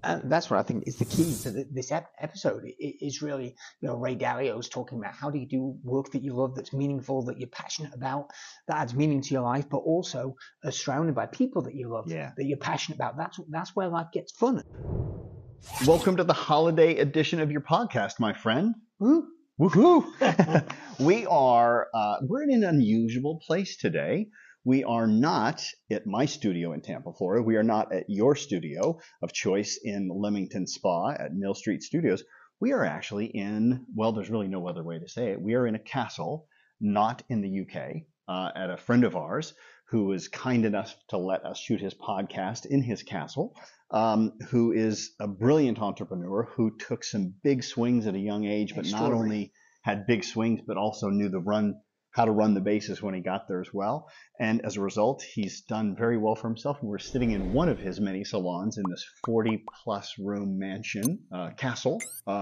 And that's what I think is the key to this episode. It is really, Ray Dalio's talking about how do you do work that you love, that's meaningful, that you're passionate about, that adds meaning to your life, but also are surrounded by people that you love, that you're passionate about. That's where life gets fun. Welcome to the holiday edition of your podcast, my friend. Woo. Woohoo! We're in an unusual place today. We are not at my studio in Tampa, Florida. We are not at your studio of choice in Leamington Spa at Mill Street Studios. We are actually in, well, there's really no other way to say it. We are in a castle, not in the UK, at a friend of ours who was kind enough to let us shoot his podcast in his castle, who is a brilliant entrepreneur who took some big swings at a young age, but not only had big swings, but also knew how to run the bases when he got there as well. And as a result, he's done very well for himself. We're sitting in one of his many salons in this 40-plus room mansion, castle.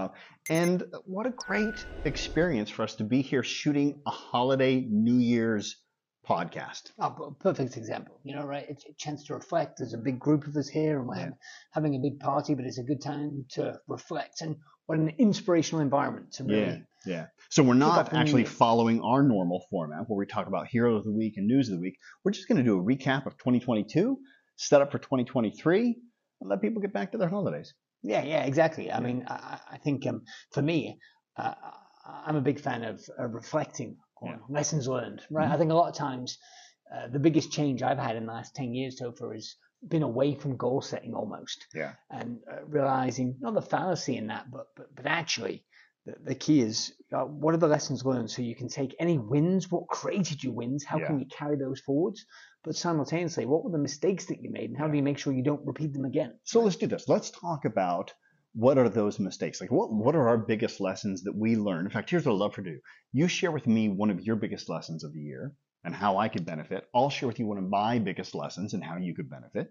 And what a great experience for us to be here shooting a holiday New Year's podcast. Oh, perfect example. Right? It's a chance to reflect. There's a big group of us here, and we're having a big party, but it's a good time to reflect. And what an inspirational environment to really. Yeah. So we're not actually following our normal format where we talk about Hero of the Week and News of the Week. We're just going to do a recap of 2022, set up for 2023, and let people get back to their holidays. Yeah, exactly. I mean, I think for me, I'm a big fan of reflecting on lessons learned, right? Mm-hmm. I think a lot of times the biggest change I've had in the last 10 years so far has been away from goal setting almost. Yeah. And realizing not the fallacy in that, but actually the key is what are the lessons learned, so you can take any wins, what created your wins, how can you carry those forwards, but simultaneously, what were the mistakes that you made and how do you make sure you don't repeat them again? So let's do this. Let's talk about what are those mistakes? Like what are our biggest lessons that we learn? In fact, here's what I'd love to do. You share with me one of your biggest lessons of the year and how I could benefit. I'll share with you one of my biggest lessons and how you could benefit.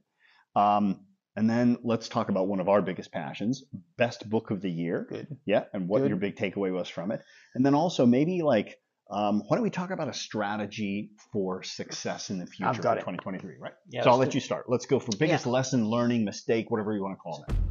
And then let's talk about one of our biggest passions, best book of the year. Good. Yeah. And what your big takeaway was from it. And then also maybe why don't we talk about a strategy for success in the future for 2023, right? Yeah, so I'll let you start. Let's go for biggest lesson, learning, mistake, whatever you want to call it.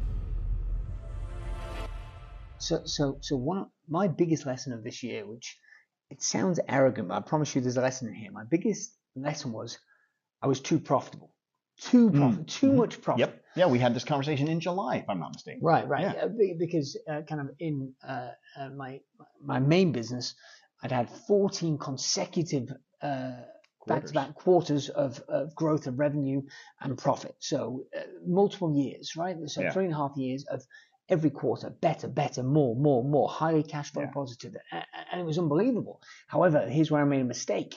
So one of my biggest lesson of this year, which it sounds arrogant, but I promise you there's a lesson in here. My biggest lesson was I was too profitable. Too much profit. Yep. Yeah, we had this conversation in July, if I'm not mistaken. Right. Yeah. Because kind of in my main business, I'd had 14 consecutive back-to-back quarters of growth of revenue and profit. So multiple years, right? So 3.5 years of every quarter, better, more, highly cash flow positive. And it was unbelievable. However, here's where I made a mistake.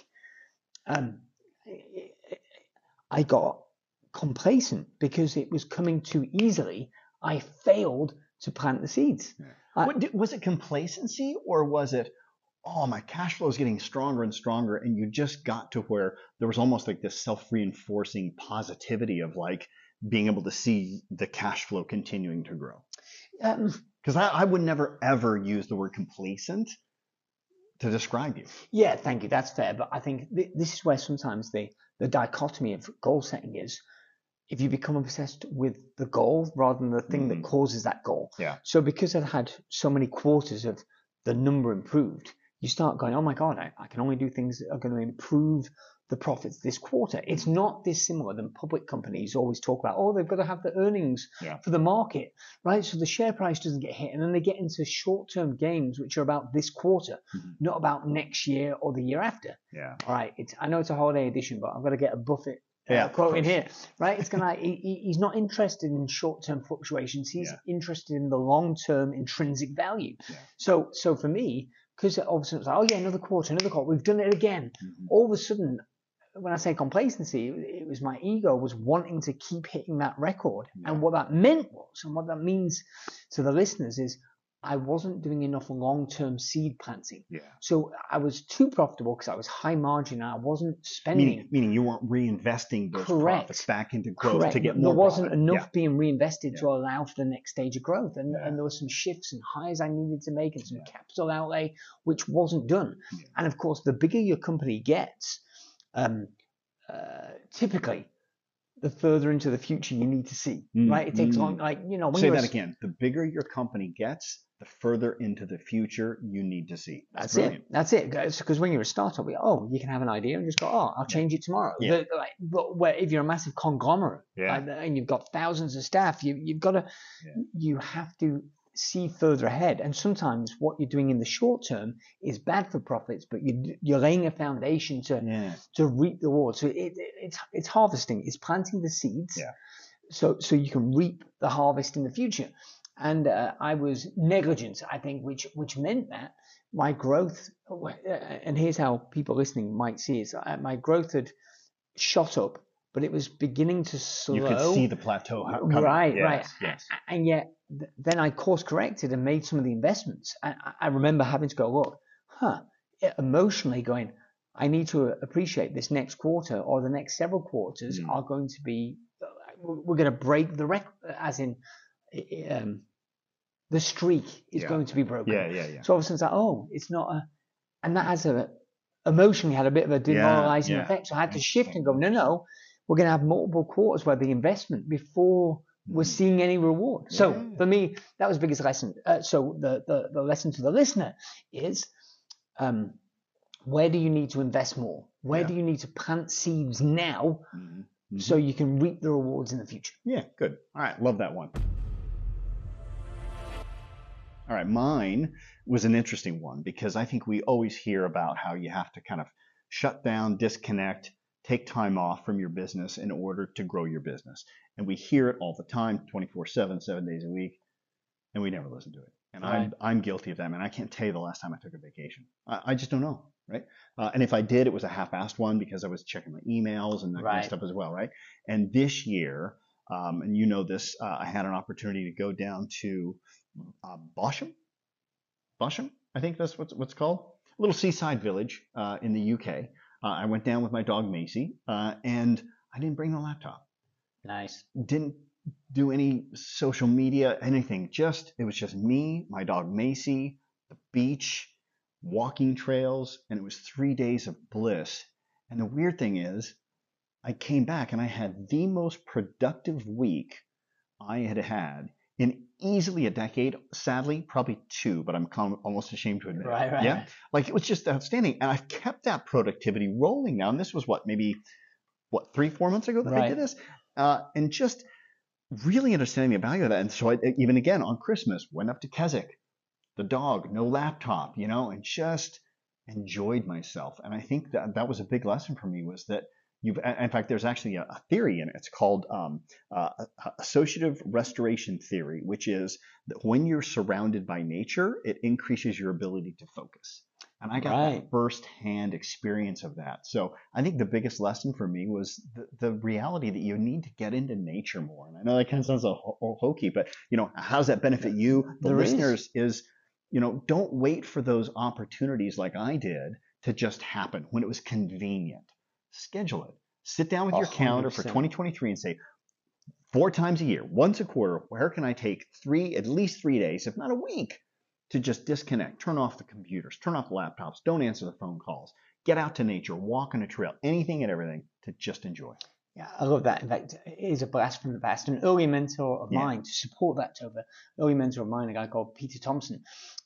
I got complacent because it was coming too easily. I failed to plant the seeds. Was it complacency or was it, my cash flow is getting stronger and stronger, and you just got to where there was almost like this self-reinforcing positivity of like being able to see the cash flow continuing to grow? Because I would never ever use the word complacent to describe you. Yeah, thank you. That's fair. But I think this is where sometimes the dichotomy of goal setting is, if you become obsessed with the goal rather than the thing that causes that goal. Yeah. So because I've had so many quarters of the number improved, you start going, oh my God, I can only do things that are going to improve the profits this quarter. It's not dissimilar than public companies always talk about, they've got to have the earnings for the market, right? So the share price doesn't get hit. And then they get into short-term games, which are about this quarter, not about next year or the year after. Yeah. All right. I know it's a holiday edition, but I've got to get a Buffett quote in here, right? It's gonna. He's not interested in short-term fluctuations. He's interested in the long-term intrinsic value. Yeah. So for me, because all of a sudden it's like, another quarter, we've done it again. All of a sudden, when I say complacency, it was my ego was wanting to keep hitting that record, and what that meant was, and what that means to the listeners is, I wasn't doing enough long-term seed planting. Yeah. So I was too profitable because I was high margin and I wasn't spending. Meaning you weren't reinvesting those profits back into growth to get more There wasn't profit. enough being reinvested to allow for the next stage of growth. And there were some shifts and hires I needed to make and some capital outlay, which wasn't done. Yeah. And of course, the bigger your company gets, typically the further into the future you need to see, right? It takes long, like, when Say that again. The bigger your company gets, the further into the future you need to see. That's it. That's it. Because when you're a startup, you can have an idea and just go, I'll change it tomorrow. Yeah. But where if you're a massive conglomerate, and you've got thousands of staff, you have to see further ahead. And sometimes what you're doing in the short term is bad for profits, but you're laying a foundation to reap the rewards. So it's harvesting. It's planting the seeds. Yeah. So you can reap the harvest in the future. And I was negligent, I think, which meant that my growth, and here's how people listening might see it, my growth had shot up, but it was beginning to slow. You could see the plateau coming. Right. Yes. And yet, then I course corrected and made some of the investments. I remember having to go, look, emotionally going, I need to appreciate this next quarter or the next several quarters are going to be, we're going to break the record, as in, the streak is going to be broken. Yeah. So all of a sudden it's like, it's not and that has emotionally had a bit of a demoralizing effect. So I had to shift and go, no, we're going to have multiple quarters where the investment before we're seeing any reward. So for me, that was the biggest lesson. So the lesson to the listener is, where do you need to invest more? Where do you need to plant seeds now so you can reap the rewards in the future? Yeah, good. All right, love that one. All right, mine was an interesting one because I think we always hear about how you have to kind of shut down, disconnect, take time off from your business in order to grow your business. And we hear it all the time, 24/7, 7 days a week, and we never listen to it. And I'm guilty of that, man. I can't tell you the last time I took a vacation. I just don't know, right? And if I did, it was a half-assed one because I was checking my emails and that kind of stuff as well, right? And this year, and you know this, I had an opportunity to go down to Bosham, I think that's what's called, a little seaside village in the UK. I went down with my dog Macy, and I didn't bring the laptop. Nice. Didn't do any social media, anything. It was just me, my dog Macy, the beach, walking trails, and it was 3 days of bliss. And the weird thing is, I came back and I had the most productive week I had in easily a decade. Sadly, probably 2, but I'm almost ashamed to admit it. Right. Yeah, like it was just outstanding, and I've kept that productivity rolling now. And this was maybe 3-4 months ago that I did this, and just really understanding the value of that. And so I, even again on Christmas, went up to Keswick, the dog, no laptop, and just enjoyed myself. And I think that was a big lesson for me, was that in fact, there's actually a theory in it. It's called associative restoration theory, which is that when you're surrounded by nature, it increases your ability to focus. And I got that firsthand experience of that. So I think the biggest lesson for me was the reality that you need to get into nature more. And I know that kind of sounds a little hokey, but how does that benefit you, the listeners? Is don't wait for those opportunities like I did to just happen when it was convenient. Schedule it. Sit down with your calendar for 2023 and say, 4 times a year, once a quarter, where can I take at least 3 days, if not a week, to just disconnect, turn off the computers, turn off the laptops, don't answer the phone calls, get out to nature, walk on a trail, anything and everything to just enjoy. Yeah, I love that. In fact, it is a blast from the past. An early mentor of mine, to support that, Tova, early mentor of mine, a guy called Peter Thompson,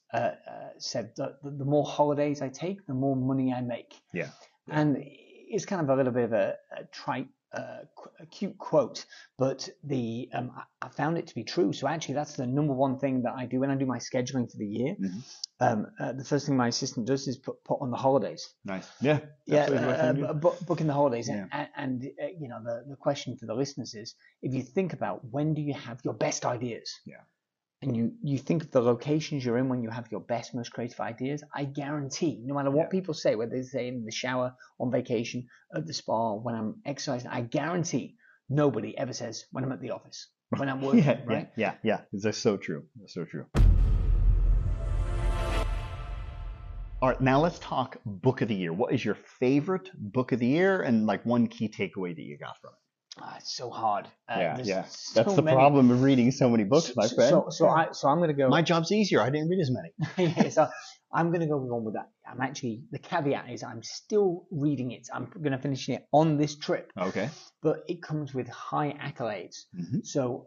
said that the more holidays I take, the more money I make. Yeah. And it's kind of a little bit of a trite, a cute quote, but I found it to be true. So actually, that's the number one thing that I do when I do my scheduling for the year. The first thing my assistant does is put on the holidays. Nice. Yeah. Book in the holidays. Yeah. And the question for the listeners is, if you think about when do you have your best ideas? Yeah. And you think of the locations you're in when you have your best, most creative ideas, I guarantee, no matter what people say, whether they say in the shower, on vacation, at the spa, when I'm exercising, I guarantee nobody ever says when I'm at the office, when I'm working, right? Yeah. That's so true. That's so true. All right, now let's talk book of the year. What is your favorite book of the year, and one key takeaway that you got from it? It's so hard. That's the problem of reading so many books, my friend. So I'm going to go. My job's easier. I didn't read as many. So I'm going to go on with that. The caveat is I'm still reading it. I'm going to finish it on this trip. Okay. But it comes with high accolades. Mm-hmm. So,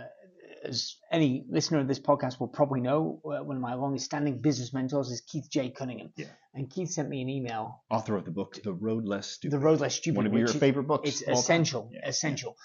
as any listener of this podcast will probably know, one of my longest standing business mentors is Keith J. Cunningham. Yeah. And Keith sent me an email. Author of the book, The Road Less Stupid. The Road Less Stupid. One of your favorite books. It's essential. Yeah. Essential.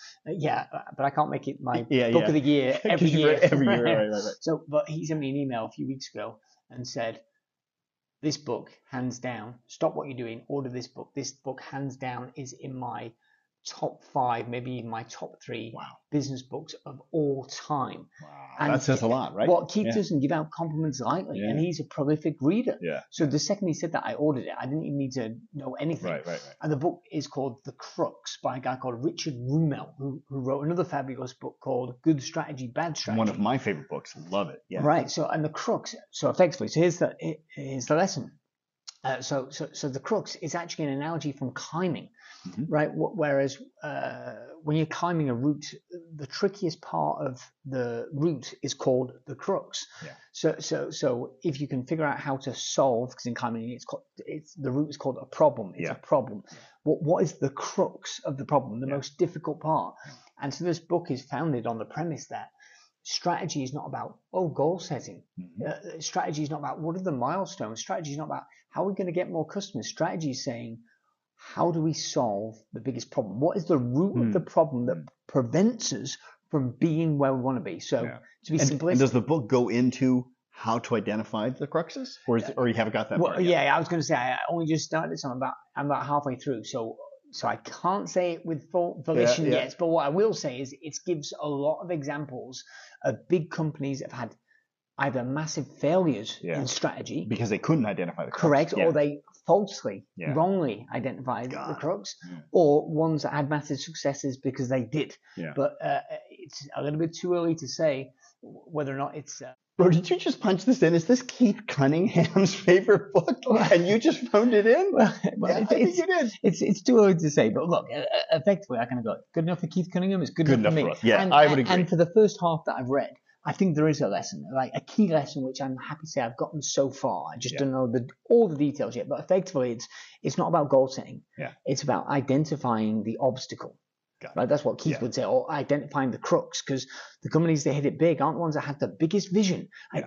But I can't make it my book of the year every year. Right. So, but he sent me an email a few weeks ago and said, this book, hands down, stop what you're doing, order this book. This book, hands down, is in my top 5, maybe even my top 3 business books of all time. Wow. And that says a lot, right? Well, Keith doesn't give out compliments lightly, and he's a prolific reader. Yeah. So the second he said that, I ordered it. I didn't even need to know anything. Right. And the book is called The Crux by a guy called Richard Rummel, who wrote another fabulous book called Good Strategy, Bad Strategy. One of my favorite books. Love it. Yeah. Right. So, and the crux. So effectively, so here's the lesson. So the crux is actually an analogy from climbing, right? Whereas when you're climbing a route, the trickiest part of the route is called the crux. Yeah. So if you can figure out how to solve, because in climbing the route is called a problem. It's a problem. What is the crux of the problem? The most difficult part. And so this book is founded on the premise that strategy is not about goal setting. Strategy is not about what are the milestones. Strategy is not about how are we going to get more customers. Strategy is saying, how do we solve the biggest problem? What is the root of the problem that prevents us from being where we want to be? So to be simplistic. And does the book go into how to identify the cruxes, or you haven't got that far yet? I was going to say I only just started, so I'm about halfway through. So I can't say it with full volition yet, but what I will say is it gives a lot of examples of big companies that have had either massive failures in strategy because they couldn't identify the crux. Correct, or they falsely, wrongly identified the crux, or ones that had massive successes because they did. Yeah. But it's a little bit too early to say whether or not it's... Bro, did you just punch this in? Is this Keith Cunningham's favorite book? And you just phoned it in? I think you did. It's too early to say. But look, effectively, I kind of go, good enough for Keith Cunningham is good enough for me. For us. Yeah, I would agree. And for the first half that I've read, I think there is a lesson, like a key lesson, which I'm happy to say I've gotten so far. I just don't know all the details yet. But effectively, it's not about goal setting. Yeah. It's about identifying the obstacle. Right, that's what Keith would say, or identifying the crux, because the companies that hit it big aren't the ones that have the biggest vision.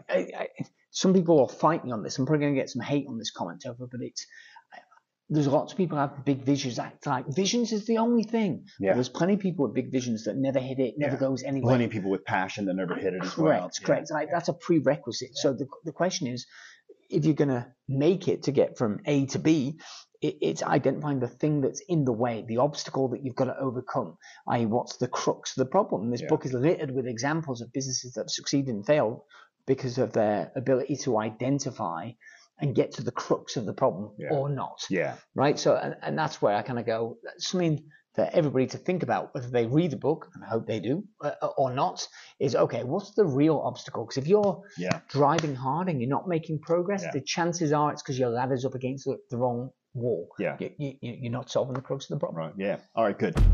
Some people will fight me on this. I'm probably going to get some hate on this comment over, but there's lots of people who have big visions. Like visions is the only thing. Yeah. There's plenty of people with big visions that never hit it, never goes anywhere. Plenty of people with passion that never hit it as well. Correct. Like that's a prerequisite. Yeah. So the question is, if you're going to make it to get from A to B, it's identifying the thing that's in the way, the obstacle that you've got to overcome, i.e. what's the crux of the problem. This book is littered with examples of businesses that have succeeded and failed because of their ability to identify and get to the crux of the problem or not. Yeah. Right? So, and that's where I kind of go, that's something for everybody to think about, whether they read the book, and I hope they do, or not, is, okay, what's the real obstacle? Because if you're driving hard and you're not making progress, the chances are it's because your ladder's up against the wrong wall. Yeah. You're not solving the crux of the problem. Right. Yeah. All right, good.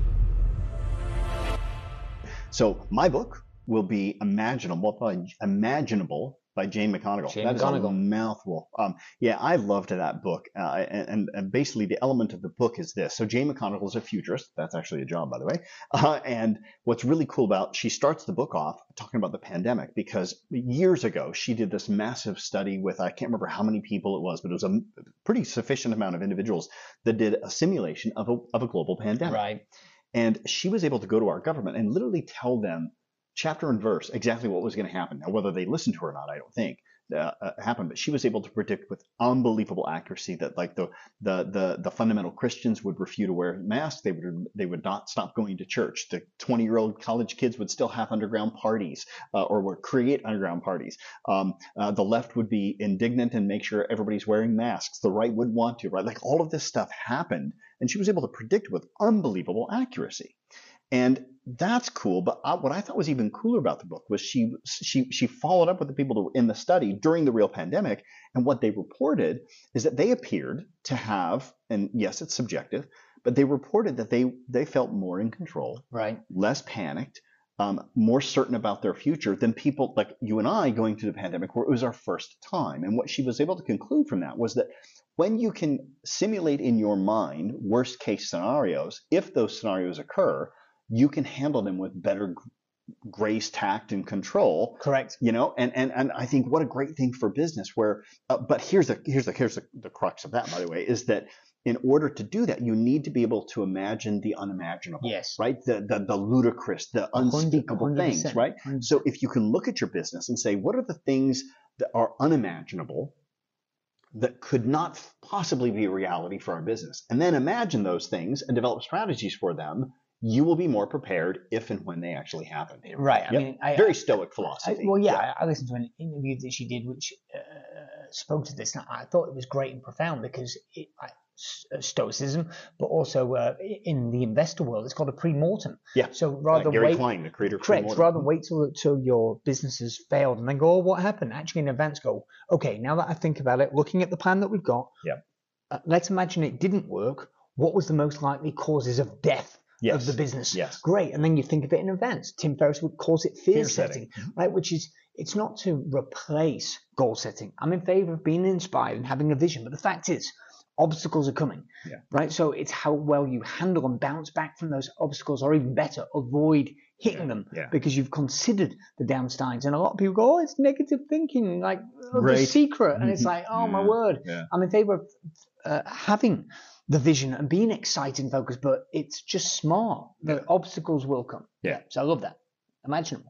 So my book will be Imaginable by Jane McGonigal. That's a mouthful. I loved that book. And basically the element of the book is this. So Jane McGonigal is a futurist. That's actually a job, by the way. And what's really cool she starts the book off talking about the pandemic, because years ago she did this massive study with, I can't remember how many people it was, but it was a pretty sufficient amount of individuals that did a simulation of a global pandemic. Right. And she was able to go to our government and literally tell them chapter and verse exactly what was going to happen. Now, whether they listened to her or not, I don't think happened, but she was able to predict with unbelievable accuracy that like the fundamental Christians would refuse to wear masks. They would not stop going to church. The 20-year-old college kids would still have underground parties or would create underground parties. The left would be indignant and make sure everybody's wearing masks. The right would want to, right? Like all of this stuff happened, and she was able to predict with unbelievable accuracy. And that's cool. But what I thought was even cooler about the book was she followed up with the people that were in the study during the real pandemic. And what they reported is that they appeared to have, and yes, it's subjective, but they reported that they felt more in control, right? Less panicked, more certain about their future than people like you and I going through the pandemic, where it was our first time. And what she was able to conclude from that was that when you can simulate in your mind worst case scenarios, if those scenarios occur, you can handle them with better grace, tact, and control. Correct. You know, and I think what a great thing for business. Where, but here's the crux of that, by the way, is that in order to do that, you need to be able to imagine the unimaginable. Yes. Right. The ludicrous, the unspeakable 100%. things. Right. 100%. So if you can look at your business and say, what are the things that are unimaginable, that could not possibly be a reality for our business, and then imagine those things and develop strategies for them, you will be more prepared if and when they actually happen. Right. Yep. I mean, very stoic philosophy. I listened to an interview that she did, which spoke to this, and I thought it was great and profound because stoicism, but also in the investor world, it's called a pre-mortem. Yeah. So rather Gary Klein, the creator of pre-mortem. Rather than wait till your business has failed and then go, oh, what happened? Actually, in advance, go, okay, now that I think about it, looking at the plan that we've got, let's imagine it didn't work. What was the most likely causes of death? Yes. Of the business. Yes. Great. And then you think of it in advance. Tim Ferriss would call it fear setting, right? Which is, it's not to replace goal setting. I'm in favor of being inspired and having a vision. But the fact is, obstacles are coming, right? So it's how well you handle and bounce back from those obstacles, or even better, avoid hitting them because you've considered the downsides. And a lot of people go, oh, it's negative thinking, like the secret. And it's like, oh, my word. Yeah. I'm in favor of having the vision and being excited and focused, but it's just smart. The obstacles will come. Yeah. So I love that. Imaginable.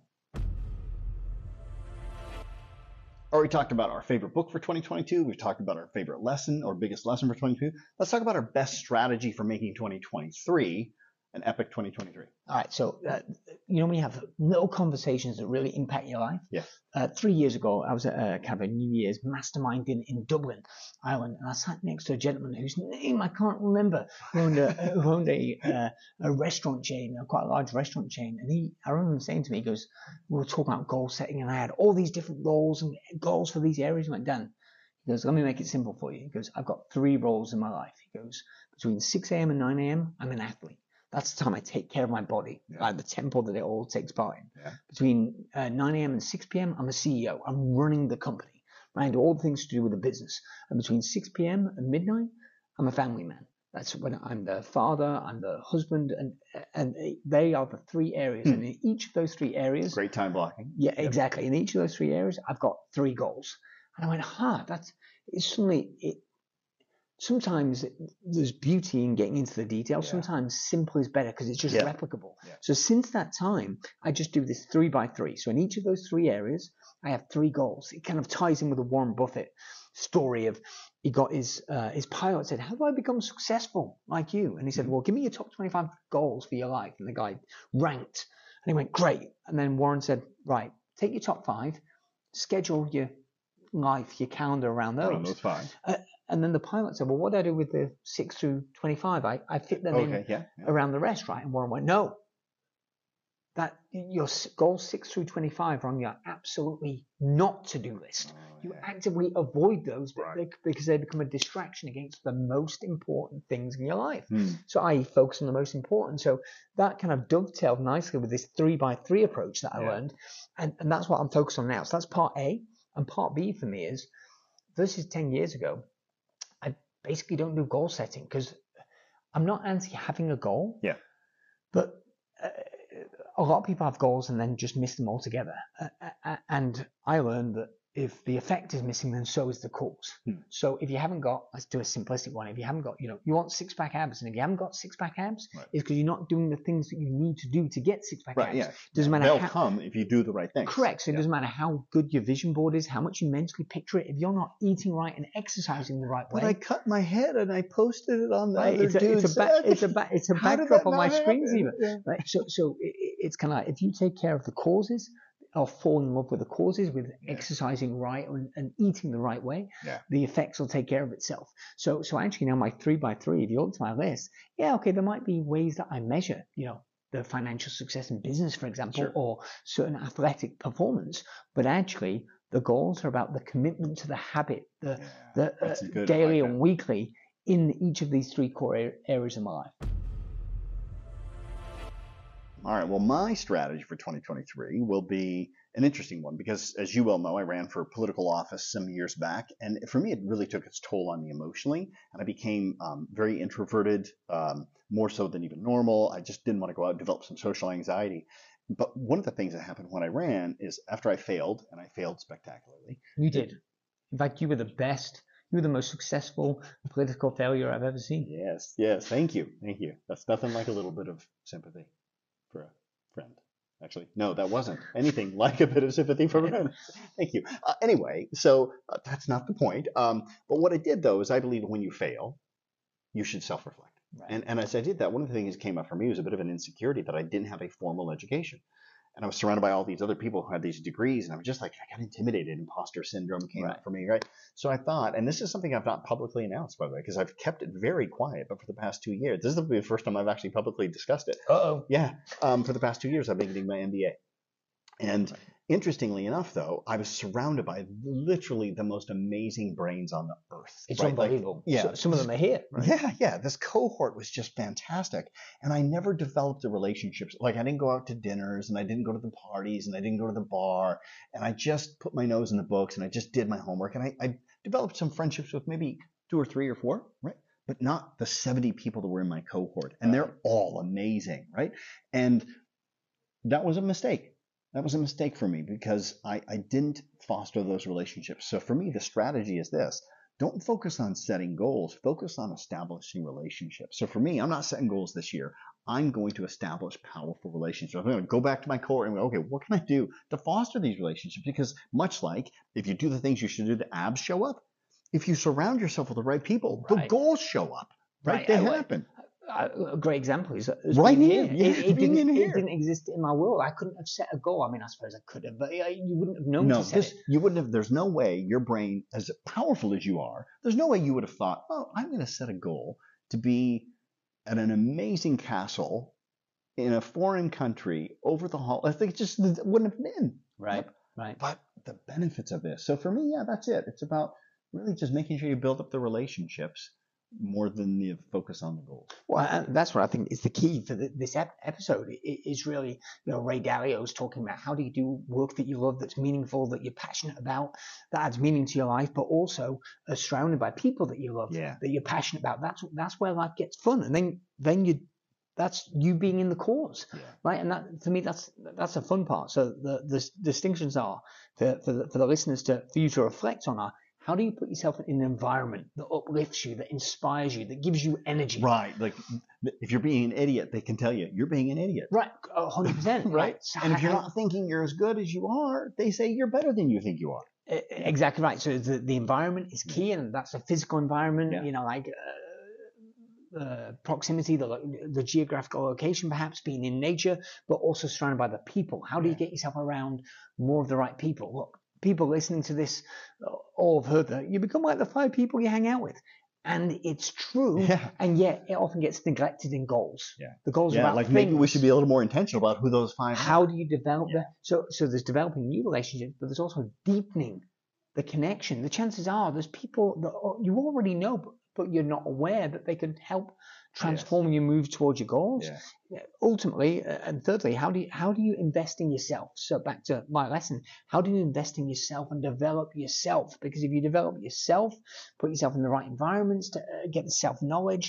We talked about our favorite book for 2022. We've talked about our favorite lesson or biggest lesson for 2022. Let's talk about our best strategy for making 2023 an epic 2023. All right. So, when you have little conversations that really impact your life. Yeah. 3 years ago, I was at a kind of a New Year's mastermind in Dublin, Ireland, and I sat next to a gentleman whose name I can't remember, who owned a restaurant chain, quite a large restaurant chain. And I remember him saying to me, he goes, we were talking about goal setting, and I had all these different roles and goals for these areas. I went, Dan, he goes, let me make it simple for you. He goes, I've got 3 roles in my life. He goes, between 6 a.m. and 9 a.m., I'm an athlete. That's the time I take care of my body, like the temple that it all takes part in. Yeah. Between 9 a.m. and 6 p.m., I'm a CEO. I'm running the company. I do all the things to do with the business. And between 6 p.m. and midnight, I'm a family man. That's when I'm the father, I'm the husband, and they are the 3 areas. And in each of those 3 areas... Great time blocking. Yeah, exactly. In each of those 3 areas, I've got 3 goals. And I went, sometimes there's beauty in getting into the details. Yeah. Sometimes simple is better because it's just replicable. Yeah. So since that time, I just do this 3 by 3. So in each of those 3 areas, I have 3 goals. It kind of ties in with the Warren Buffett story of he got his pilot said, how do I become successful like you? And he said, well, give me your top 25 goals for your life. And the guy ranked. And he went, great. And then Warren said, right, take your top 5, schedule your life, your calendar around those. Those 5. And then the pilot said, well, what do I do with the 6 through 25? I fit them in around the rest, right? And Warren went, no. That your goals 6 through 25 are on your absolutely not to do list. You actively avoid those because they become a distraction against the most important things in your life. So I focus on the most important. So that kind of dovetailed nicely with this 3 by 3 approach that I learned. And that's what I'm focused on now. So that's part A. And part B for me is, versus 10 years ago, I basically don't do goal setting because I'm not anti having a goal. Yeah. But a lot of people have goals and then just miss them altogether. And I learned that if the effect is missing, then so is the cause. So if you haven't got, let's do a simplistic one. If you haven't got, you want 6-pack abs, and if you haven't got 6-pack abs, it's because you're not doing the things that you need to do to get 6-pack abs. Yeah. Doesn't matter. They'll come if you do the right things. Correct. So it doesn't matter how good your vision board is, how much you mentally picture it. If you're not eating right and excising the right way. But I cut my head and I posted it on the other dude's. It's a backdrop on my screens even. Yeah. Right. So it's kind of like, if you take care of the causes, or fall in love with the causes, with exercising right and eating the right way, the effects will take care of itself. So actually now my 3 by 3, if you look to my list, there might be ways that I measure, the financial success in business, for example, or certain athletic performance, but actually the goals are about the commitment to the habit, the daily and weekly in each of these 3 core areas of my life. All right. Well, my strategy for 2023 will be an interesting one because, as you well know, I ran for political office some years back. And for me, it really took its toll on me emotionally. And I became very introverted, more so than even normal. I just didn't want to go out and develop some social anxiety. But one of the things that happened when I ran is after I failed, and I failed spectacularly. You did. In fact, you were the best. You were the most successful political failure I've ever seen. Yes, yes. Thank you. Thank you. That's nothing like a little bit of sympathy for a friend. Actually, no, that wasn't anything like a bit of sympathy for a friend. Thank you. Anyway, so that's not the point. But what I did, though, is I believe when you fail, you should self-reflect. Right. And as I did that, one of the things that came up for me was a bit of an insecurity that I didn't have a formal education. And I was surrounded by all these other people who had these degrees, and I was just like, I got intimidated. Imposter syndrome came up for me, right? So I thought, and this is something I've not publicly announced, by the way, because I've kept it very quiet, but for the past 2 years, this is the first time I've actually publicly discussed it. Uh-oh. Yeah. For the past 2 years, I've been getting my MBA. And interestingly enough, though, I was surrounded by literally the most amazing brains on the earth. It's unbelievable. Yeah. So, some of them are here. Right? Yeah. This cohort was just fantastic. And I never developed the relationships. Like I didn't go out to dinners and I didn't go to the parties and I didn't go to the bar. And I just put my nose in the books and I just did my homework. And I developed some friendships with maybe 2 or 3 or 4, right? But not the 70 people that were in my cohort. And they're all amazing, right? And that was a mistake. That was a mistake for me because I didn't foster those relationships. So for me, the strategy is this. Don't focus on setting goals. Focus on establishing relationships. So for me, I'm not setting goals this year. I'm going to establish powerful relationships. I'm going to go back to my core and go, okay, what can I do to foster these relationships? Because much like if you do the things you should do, the abs show up. If you surround yourself with the right people, the goals show up. Right? They happen. A great example is right here. It didn't exist in my world. I couldn't have set a goal. I mean, I suppose I could have, but you wouldn't have known to set it. You wouldn't have. There's no way your brain, as powerful as you are, there's no way you would have thought, oh, I'm going to set a goal to be at an amazing castle in a foreign country over the hall. I think it just wouldn't have been. Right. But the benefits of this. So for me, yeah, that's it. It's about really just making sure you build up the relationships more than the focus on the goals. Well, that's what I think is the key for this episode. Is really, Ray Dalio's talking about how do you do work that you love, that's meaningful, that you're passionate about, that adds meaning to your life, but also surrounded by people that you love, that you're passionate about. That's where life gets fun, and then that's you being in the cause, right? And that, to me, that's a fun part. So the distinctions are for the listeners for you to reflect on are. How do you put yourself in an environment that uplifts you, that inspires you, that gives you energy? Right. Like if you're being an idiot, they can tell you you're being an idiot. Right. 100%. Right. And if you're not thinking you're as good as you are, they say you're better than you think you are. Exactly right. So the environment is key, and that's a physical environment, like proximity, the geographical location, perhaps being in nature, but also surrounded by the people. How do you get yourself around more of the right people? Look, people listening to this all have heard that you become like the 5 people you hang out with, and it's true. And yet it often gets neglected in goals. The goals are about like things. Maybe we should be a little more intentional about who those 5 are. How do you develop that? So there's developing new relationships, but there's also deepening the connection. The chances are there's people that you already know, but you're not aware that they could help transform your move towards your goals. Ultimately, and thirdly, how do you invest in yourself? So back to my lesson, how do you invest in yourself and develop yourself? Because if you develop yourself, put yourself in the right environments to get the self-knowledge,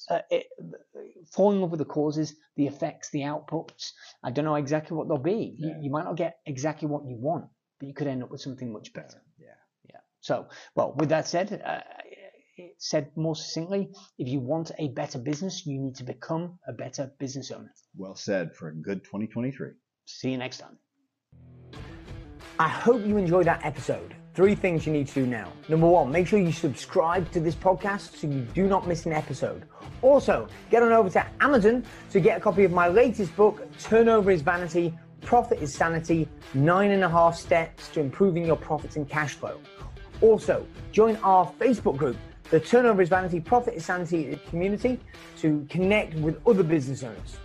fall in love with the causes, the effects, the outputs. I don't know exactly what they'll be. You might not get exactly what you want, but you could end up with something much better. So, well, with that said, said more succinctly, if you want a better business, you need to become a better business owner. Well said for a good 2023. See you next time. I hope you enjoyed that episode. 3 things you need to do now. Number 1, make sure you subscribe to this podcast so you do not miss an episode. Also, get on over to Amazon to get a copy of my latest book, Turnover is Vanity, Profit is Sanity, 9.5 Steps to Improving Your Profits and Cash Flow. Also, join our Facebook group, the Turnover is Vanity, Profit is Sanity community, to connect with other business owners.